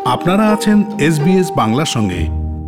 আপনারা আছেন SBS বাংলার সঙ্গে।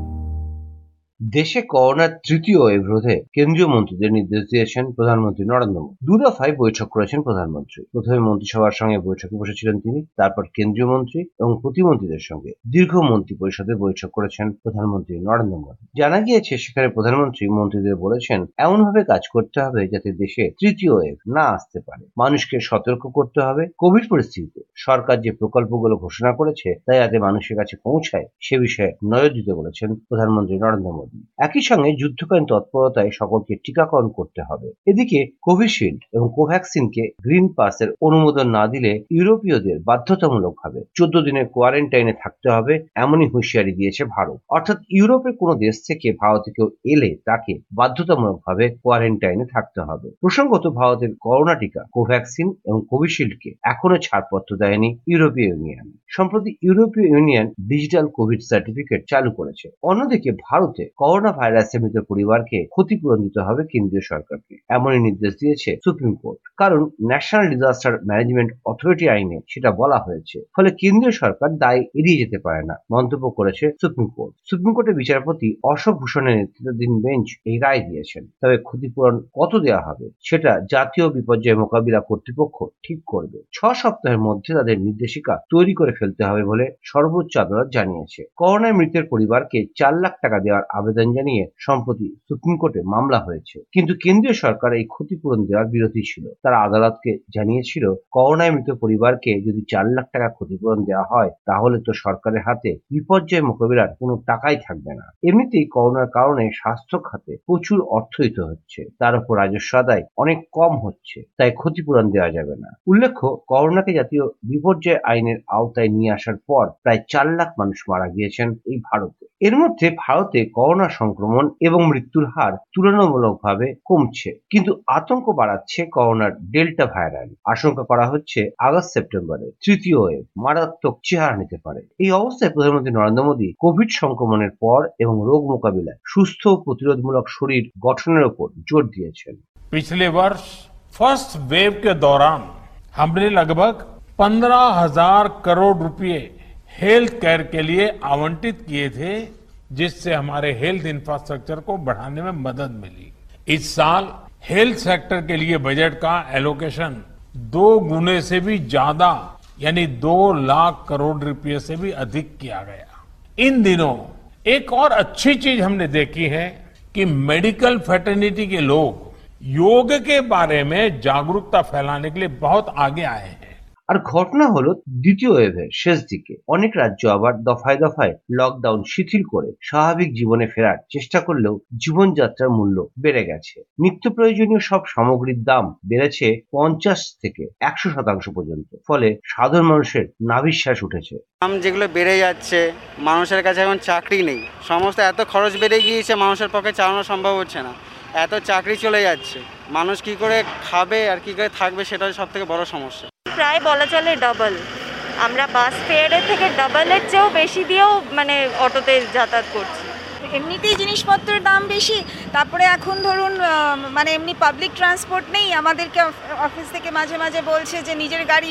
দেশে করোনার তৃতীয় ওয়েভ রোধে কেন্দ্রীয় মন্ত্রীদের নির্দেশ দিয়েছেন প্রধানমন্ত্রী নরেন্দ্র মোদী। দু দফায় বৈঠক করেছেন প্রধানমন্ত্রী। প্রথমে মন্ত্রিসভার সঙ্গে বৈঠকে বসেছিলেন তিনি, তারপর কেন্দ্রীয় মন্ত্রী এবং প্রতিমন্ত্রীদের সঙ্গে দীর্ঘ মন্ত্রী পরিষদে বৈঠক করেছেন প্রধানমন্ত্রী নরেন্দ্র মোদী। জানা গিয়েছে, সেখানে প্রধানমন্ত্রী মন্ত্রীদের বলেছেন এমনভাবে কাজ করতে হবে যাতে দেশে তৃতীয় ওয়েভ না আসতে পারে। মানুষকে সতর্ক করতে হবে। কোভিড পরিস্থিতিতে সরকার যে প্রকল্পগুলো ঘোষণা করেছে তা যাতে মানুষের কাছে পৌঁছায় সে বিষয়ে নজর দিতে বলেছেন প্রধানমন্ত্রী নরেন্দ্র মোদী। একই সঙ্গে যুদ্ধকালীন তৎপরতায় সকলকে টিকাকরণ করতে হবে। এদিকে কোভিশিল্ড এবং কোভ্যাক্সিনকে গ্রিন পাসের অনুমোদন না দিলে ইউরোপীয়দের বাধ্যতামূলকভাবে 14 দিনের কোয়ারেন্টাইনে থাকতে হবে, এমনই হুঁশিয়ারি দিয়েছে ভারত। অর্থাৎ ইউরোপের কোনো দেশ থেকে ভারতে কেউ এলে তাকে বাধ্যতামূলকভাবে কোয়ারেন্টাইনে থাকতে হবে। প্রসঙ্গত, ভারতের করোনা টিকা কোভ্যাক্সিন এবং কোভিশিল্ডকে এখনো ছাড়পত্র দেয়নি ইউরোপীয় ইউনিয়ন। সম্প্রতি ইউরোপীয় ইউনিয়ন ডিজিটাল কোভিড সার্টিফিকেট চালু করেছে। অন্যদিকে ভারতে করোনা ভাইরাসে মৃত পরিবারকে ক্ষতিপূরণ দিতে হবে কেন্দ্রীয় সরকারকে, এমনই নির্দেশ দিয়েছে সুপ্রিম কোর্ট। কারণ ন্যাশনাল ডিজাস্টার ম্যানেজমেন্ট অথরিটি আইনে সেটা বলা হয়েছে। ফলে কেন্দ্রীয় সরকার দায় এড়িয়ে যেতে পারে না, মন্তব্য করেছে সুপ্রিম কোর্ট। সুপ্রিম কোর্টের বিচারপতি অশোক ভূষণের নেতৃত্বাধীন বেঞ্চ এই রায় দিয়েছেন। তবে ক্ষতিপূরণ কত দেওয়া হবে সেটা জাতীয় বিপর্যয় মোকাবিলা কর্তৃপক্ষ ঠিক করবে। 6 সপ্তাহের মধ্যে তাদের নির্দেশিকা তৈরি করে ফেলতে হবে বলে সর্বোচ্চ আদালত জানিয়েছে। করোনায় মৃতের পরিবারকে 4 লাখ টাকা দেওয়ার আবেদন জানিয়ে সম্প্রতি সুপ্রিম কোর্টে মামলা হয়েছে, কিন্তু কেন্দ্রীয় সরকার এই ক্ষতিপূরণ দেওয়ার বিরোধী ছিল। তারা আদালতকে জানিয়েছিল, করোনায় মৃত পরিবারকে যদি 4 লাখ টাকা ক্ষতিপূরণ দেওয়া হয় তাহলে তো সরকারের হাতে বিপর্যয় মোকাবিলার কোনো টাকাই থাকবে না। এমনিতেই করোনার কারণে স্বাস্থ্য খাতে প্রচুর অর্থহিত হচ্ছে, তার উপর রাজস্ব আদায় অনেক কম হচ্ছে, তাই ক্ষতিপূরণ দেওয়া যাবে না। উল্লেখ্য, করোনাকে জাতীয় বিপর্যয় আইনের আওতায় নিয়ে আসার পর প্রায় 4 লাখ মানুষ মারা গিয়েছেন এই ভারতে। এর মধ্যে ভারতে করোনা সংক্রমণ এবং মৃত্যুর হার তুলনামূলকভাবে কমছে, কিন্তু আতঙ্ক বাড়াচ্ছে করোনার ডেল্টা ভাইরাল। আশঙ্কা করা হচ্ছে আগস্ট সেপ্টেম্বরে তৃতীয় ওয়েভ মারাত্মক চেহারা নিতে পারে। এই অবস্থায় প্রধানমন্ত্রী নরেন্দ্র মোদী কোভিড সংক্রমণের পর এবং রোগ মোকাবিলায় সুস্থ প্রতিরোধমূলক শরীর গঠনের উপর জোর দিয়েছেন। पिछले वर्ष फर्स्ट वेव के दौरान हमने लगभग 15,000 करोड़ रुपए हेल्थ केयर के लिए आवंटित किए थे, जिससे हमारे हेल्थ इंफ्रास्ट्रक्चर को बढ़ाने में मदद मिली। इस साल हेल्थ सेक्टर के लिए बजट का एलोकेशन 2 गुने से भी ज्यादा यानी 2 लाख करोड़ रुपए से भी अधिक किया गया। इन दिनों एक और अच्छी चीज हमने देखी है कि मेडिकल फ्रेटर्निटी के लोग योग के बारे में जागरूकता फैलाने के लिए बहुत आगे आए हैं। আর ঘটনা হলো দ্বিতীয় ওয়েভের শেষ দিকে অনেক রাজ্য আবার দফায় দফায় লকডাউন শিথিল করে স্বাভাবিক জীবনে ফেরার চেষ্টা করলেও জীবনযাত্রার মূল্য বেড়ে গেছে। নিত্য প্রয়োজনীয় সব সামগ্রীর দাম বেড়েছে 50 থেকে 100% পর্যন্ত। ফলে সাধারণ মানুষের নাভিশ্বাস উঠেছে। দাম যেগুলো বেড়ে যাচ্ছে, মানুষের কাছে এখন চাকরি নেই, সমস্ত এত খরচ বেড়ে গিয়েছে, মানুষের পক্ষে চালানো সম্ভব হচ্ছে না। এত চাকরি চলে যাচ্ছে, মানুষ কি করে খাবে আর কি করে থাকবে সেটা সব থেকে বড় সমস্যা। প্রায় বলা চলে ডাবল, আমরা বাস ফেয়ারের থেকে ডাবলের চেয়েও বেশি দিয়েও মানে অটোতে যাতায়াত করছি। এমনিতেই জিনিসপত্রের দাম বেশি, তারপরে এখন ধরুন মানে এমনি পাবলিক ট্রান্সপোর্ট নেই। আমাদেরকে অফিস থেকে মাঝে মাঝে বলছে যে নিজের গাড়ি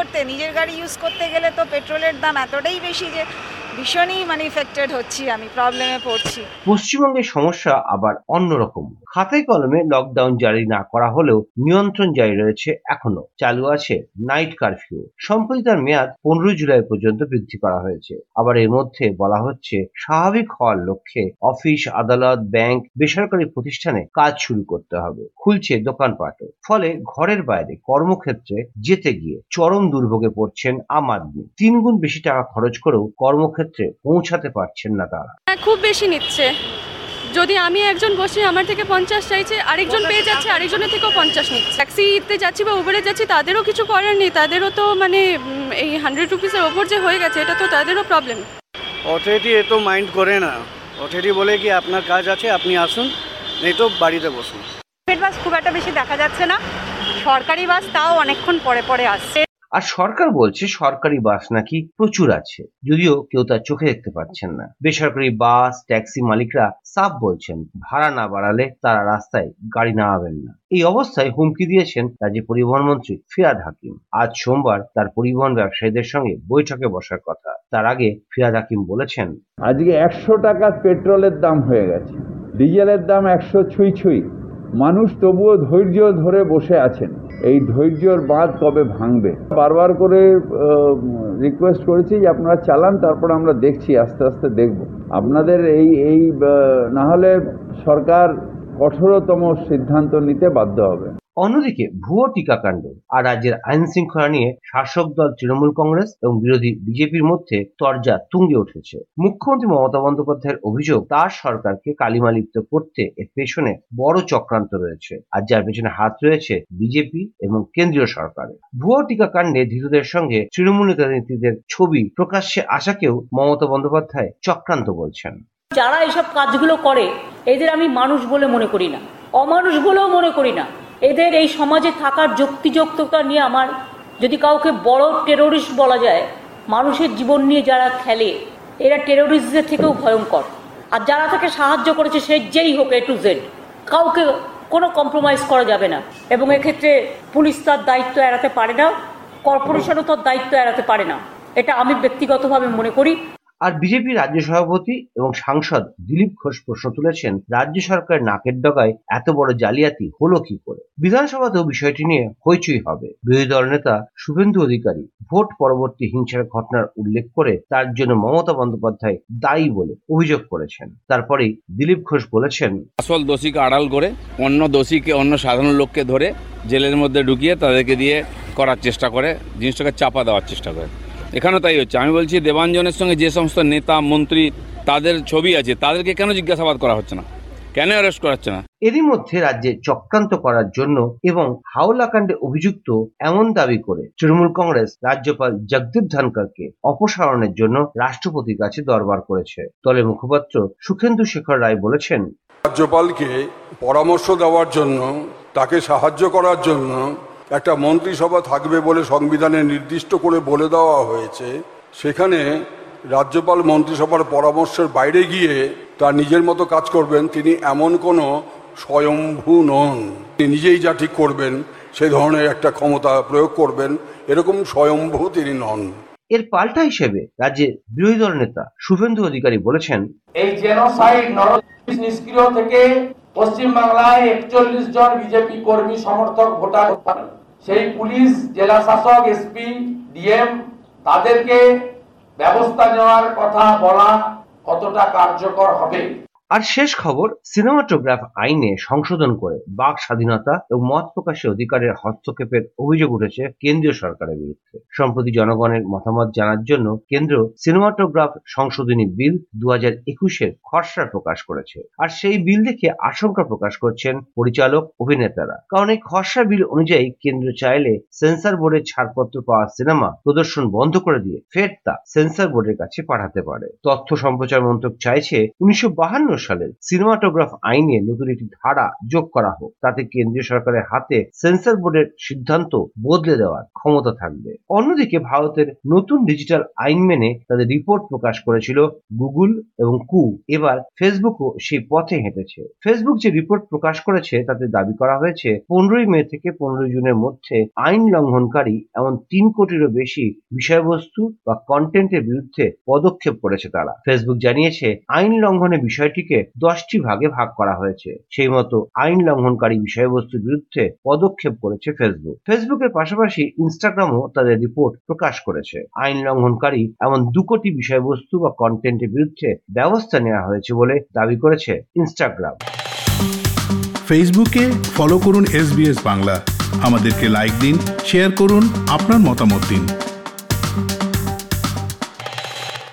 ইউজ করতে গেলে তো পেট্রোলের দাম এতটাই বেশি যে ভীষণই মানে ইফেক্টেড হচ্ছি, আমি প্রবলেমে পড়ছি। পশ্চিমবঙ্গের সমস্যা আবার অন্যরকম। খাতায় কলমে লকডাউন জারি না করা হলেও নিয়ন্ত্রণ জারি রয়েছে। এখনো চালু আছে নাইট কারফিউ। সম্প্রতি তার মেয়াদ 15 জুলাই পর্যন্ত বৃদ্ধি করা হয়েছে। আবার এর মধ্যে বলা হচ্ছে স্বাভাবিক হওয়ার লক্ষ্যে অফিস, আদালত, ব্যাংক, বেসরকারি প্রতিষ্ঠানে কাজ শুরু করতে হবে। খুলছে দোকানপাটও। ফলে ঘরের বাইরে কর্মক্ষেত্রে যেতে গিয়ে চরম দুর্ভোগে পড়ছেন আম আদমি। 3 গুণ বেশি টাকা খরচ করেও কর্মক্ষেত্রে পৌঁছাতে পারছেন না তারা। খুব বেশি নিচ্ছে। যদি আমি একজন বসে আমার থেকে 50 চাইছে, আরেকজন পেয়ে যাচ্ছে আরেকজনের থেকেও 50 নিচ্ছে। ট্যাক্সিতে যাচ্ছি বা উবেরে যাচ্ছি, তাদেরও কিছু করার নেই। তাদেরও তো মানে এই 100 রুপিসের ওপর যে হয়ে গেছে, এটা তো তাদেরও প্রবলেম। অথরিটি এ তো মাইন্ড করে না। অথরিটি বলে কি আপনার কাজ আছে আপনি আসুন, নেই তো বাড়িতে বসুন। প্রাইভেট বাস খুব একটা বেশি দেখা যাচ্ছে না, সরকারি বাস তাও অনেকক্ষণ পরে পরে আসছে। আর সরকার বলছে সরকারি বাস নাকি প্রচুর আছে, যদিও কেউ তার চোখে দেখতে পাচ্ছেন না। বেসরকারি বাস ট্যাক্সি মালিকরা সাফ বলছেন ভাড়া না বাড়ালে তারা রাস্তায় গাড়ি নামাবেন না। এই অবস্থায় হুমকি দিয়েছেন রাজ্যের পরিবহন মন্ত্রী ফিরহাদ হাকিম। আজ সোমবার তার পরিবহন ব্যবসায়ীদের সঙ্গে বৈঠকে বসার কথা। তার আগে ফিরহাদ হাকিম বলেছেন, আজকে 100 টাকা পেট্রোলের দাম হয়ে গেছে, ডিজেলের দাম 100 ছুঁই। মানুষ তবুও ধৈর্য ধরে বসে আছেন। এই ধৈর্যর বাঁধ কবে ভাঙবে? বারবার করে রিকোয়েস্ট করেছি যে আপনারা চালান, তারপর আমরা দেখছি, আস্তে আস্তে দেখব। আপনাদের এই না হলে সরকার কঠোরতম সিদ্ধান্ত নিতে বাধ্য হবে। অন্যদিকে ভুয়ো টিকাকাণ্ড আর রাজ্যের আইন শৃঙ্খলা নিয়ে শাসক দল তৃণমূল কংগ্রেস এবং বিরোধী বিজেপির মধ্যে তরজা তুঙ্গে উঠেছে। মুখ্যমন্ত্রী মমতা বন্দ্যোপাধ্যায়ের অভিযোগ তার সরকারকে কালিমালিপ্ত করতে এর পেছনে বড় চক্রান্ত রয়েছে, আর যার পেছনে হাত রয়েছে বিজেপি এবং কেন্দ্রীয় সরকারের। ভুয়ো টিকাকাণ্ডে ধৃতদের সঙ্গে তৃণমূল নেতাদের ছবি প্রকাশ্যে আসাকেও মমতা বন্দ্যোপাধ্যায় চক্রান্ত বলছেন। যারা এসব কাজগুলো করে এদের আমি মানুষ বলে মনে করি না, অমানুষ বলেও মনে করি না। এদের এই সমাজে থাকার যুক্তিযুক্ততা নিয়ে আমার, যদি কাউকে বড় টেরোরিস্ট বলা যায়, মানুষের জীবন নিয়ে যারা খেলে এরা টেরোরিস্টদের থেকেও ভয়ঙ্কর। আর যারা তাকে সাহায্য করেছে সে যেই হোক A to Z, কাউকে কোনো কম্প্রোমাইজ করা যাবে না। এবং এক্ষেত্রে পুলিশ তার দায়িত্ব এড়াতে পারে না, কর্পোরেশনও তার দায়িত্ব এড়াতে পারে না, এটা আমি ব্যক্তিগতভাবে মনে করি। আর বিজেপি রাজ্য সভাপতি এবং সাংসদ দিলীপ ঘোষ প্রশ্ন তুলেছেন, রাজ্য সরকারের নাকের ডগায় এত বড় জালিয়াতি হলো কি করে? বিধানসভাতেও বিষয়টি নিয়ে হইচই হবে। বিরোধী দল নেতা শুভেন্দু অধিকারী ভোট পরবর্তী হিংসার ঘটনার উল্লেখ করে তার জন্য মমতা বন্দ্যোপাধ্যায় দায়ী বলে অভিযোগ করেছেন। তারপরেই দিলীপ ঘোষ বলেছেন, আসল দোষীকে আড়াল করে অন্য দোষীকে, অন্য সাধারণ লোককে ধরে জেলের মধ্যে ঢুকিয়ে তাদেরকে দিয়ে করার চেষ্টা করে, জিনিসটাকে চাপা দেওয়ার চেষ্টা করে। এখানে তাই হচ্ছে। আমি বলছি দেবাঞ্জনের সঙ্গে যে সমস্ত নেতা মন্ত্রী তাদের ছবি আছে, তাদেরকে কেন জিজ্ঞাসাবাদ করা হচ্ছে না, কেন অ্যারেস্ট করা হচ্ছে না? এরই মধ্যে রাজ্যে চক্রান্ত করার জন্য এবং হাওলা কাণ্ডে অভিযুক্ত এমন দাবি করে তৃণমূল কংগ্রেস রাজ্যপাল জগদীপ ধনকরকে অপসারণের জন্য রাষ্ট্রপতির কাছে দরবার করেছে। দলের মুখপাত্র সুখেন্দু শেখর রায় বলেছেন, রাজ্যপালকে পরামর্শ দেওয়ার জন্য, তাকে সাহায্য করার জন্য একটা মন্ত্রিসভা থাকবে বলে সংবিধানে নির্দিষ্ট করে বলে দেওয়া হয়েছে। সেখানে রাজ্যপাল মন্ত্রিসভার পরামর্শের বাইরে গিয়ে তার নিজের মতো কাজ করবেন, তিনি এমন কোনো স্বয়ম্ভু নন। তিনি নিজেই যা ঠিক করবেন সেই ধরনের একটা ক্ষমতা প্রয়োগ করবেন, এরকম স্বয়ম্ভু তিনি নন। এর পাল্টা হিসেবে রাজ্যের বিরোধী দল নেতা শুভেন্দু অধিকারী বলেছেন, এই জেনোসাইড নিষ্ক্রিয় থেকে পশ্চিমবাংলায় 41 জন বিজেপি কর্মী সমর্থক ভোটার, সেই পুলিশ, জেলা শাসক, এসপি, ডিএম তাদেরকে ব্যবস্থা নেওয়ার কথা বলা কতটা কার্যকর হবে? আর শেষ খবর, সিনেমাটোগ্রাফ আইনে সংশোধন করে বাক স্বাধীনতা এবং মত প্রকাশের অধিকারের হস্তক্ষেপের অভিযোগ উঠেছে কেন্দ্রীয় সরকারের বিরুদ্ধে। সম্প্রতি জনগণের মতামত জানার জন্য কেন্দ্র সিনেমাটোগ্রাফ সংশোধনী বিল 2021-এর খসড়া প্রকাশ করেছে। আর সেই বিল দেখে আশঙ্কা প্রকাশ করছেন পরিচালক, অভিনেতারা। কারণ এই খসড়া বিল অনুযায়ী কেন্দ্র চাইলে সেন্সর বোর্ডের ছাড়পত্র পাওয়া সিনেমা প্রদর্শন বন্ধ করে দিয়ে ফের তা সেন্সর বোর্ডের কাছে পাঠাতে পারে। তথ্য সম্প্রচার মন্ত্রক চাইছে 1952 সালের সিনেমাটোগ্রাফ আইনে নতুন একটি ধারা যোগ করা হোক, তাতে কেন্দ্রীয় সরকারের হাতে সেন্সর বোর্ডের সিদ্ধান্ত বদলে দেওয়ার ক্ষমতা থাকবে। অন্যদিকে ভারতের নতুন ডিজিটাল আইন মেনে তাদের রিপোর্ট প্রকাশ করেছিল গুগল এবং কু। এবার ফেসবুকও সেই পথে হেঁটেছে। ফেসবুক যে রিপোর্ট প্রকাশ করেছে তাতে দাবি করা হয়েছে 15 মে থেকে 15 জুনের মধ্যে আইন লঙ্ঘনকারী এমন 3 কোটিরও বেশি বিষয়বস্তু বা কন্টেন্টের বিরুদ্ধে পদক্ষেপ করেছে তারা। ফেসবুক জানিয়েছে আইন লঙ্ঘনের বিষয়টিকে 10টি ভাগে ভাগ করা হয়েছে। সেই মতো আইন লঙ্ঘনকারী বিষয়বস্তুর বিরুদ্ধে পদক্ষেপ করেছে ফেসবুক। ফেসবুকের পাশাপাশি ইনস্টাগ্রামও তাদের রিপোর্ট প্রকাশ করেছে। আইন লঙ্ঘনকারী এমন 2 কোটি বিষয়বস্তু বা কন্টেন্টের বিরুদ্ধে ব্যবস্থা নেওয়া হয়েছে বলে দাবি করেছে ইনস্টাগ্রাম। ফেসবুকে ফলো করুন SBS বাংলা। আমাদেরকে লাইক দিন, শেয়ার করুন, আপনার মতামত দিন।